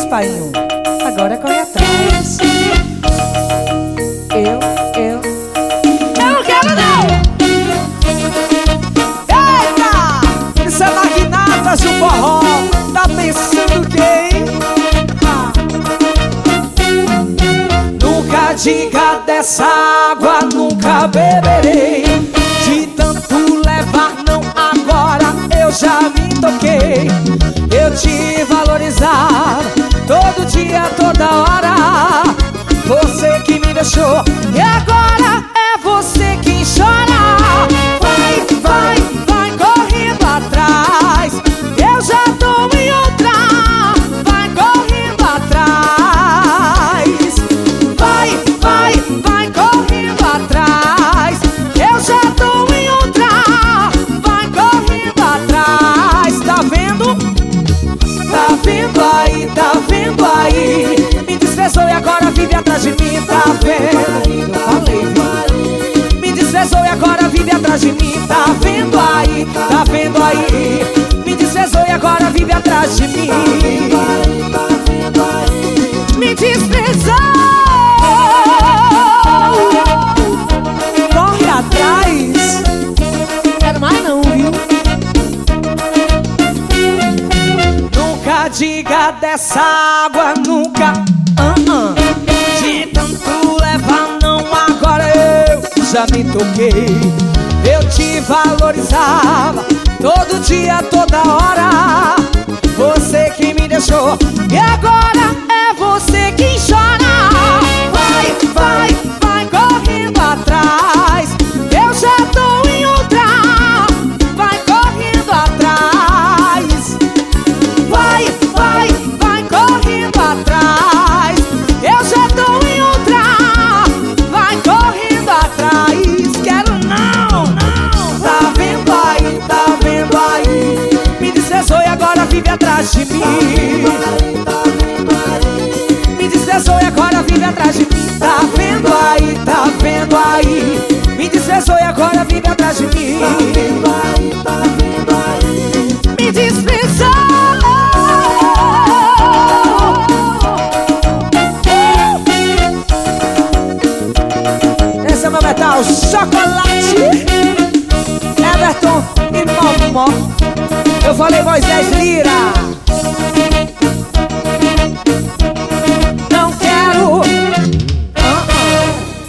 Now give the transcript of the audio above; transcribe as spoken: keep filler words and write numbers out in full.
isso, painho? Agora corre atrás. Eu, eu Eu não quero não! Eita! Isso é magnatas do forró. Tá pensando quem? Ah. Nunca diga dessa água, nunca beberei. De tanto levar não, agora eu já me toquei. Eu te valorizava todo dia, toda hora. Você que me deixou e agora é você quem chora. Vai, vai, vai correndo atrás. Eu já tô em outra. Vai correndo atrás. Vai, vai, vai correndo atrás. Eu já tô em outra. Vai correndo atrás. Tá vendo? Tá vendo aí, tá vendo aí? Me desprezou e agora vive atrás de mim. Tá vendo? Eu falei, viu? Me desprezou e agora vive atrás de mim. Tá vendo aí, tá vendo aí? Me desprezou e agora vive atrás de mim. Me desprezou. Corre atrás. Quero mais não, viu? Nunca diga dessa água, nunca. Uh-uh. De tanto levar não, agora eu já me toquei. Eu te valorizava todo dia, toda hora. Você que me deixou e agora é você quem chora. Vai, vai, vai correndo atrás. Eu já tô em outra. Vai correndo atrás. Vai, vai, vai correndo atrás. Eu já tô em outra. Vai correndo atrás. Quero não, não. Tá vendo aí, tá vendo aí? Me desprezou e agora vive atrás de mim. Me desprezou e agora vive atrás de mim. Tá vendo aí, tá vendo aí? Me desprezou e agora vive atrás de mim. Me desprezou. Esse é meu metal, chocolate. Everton e Momó. Eu falei Moisés Lira.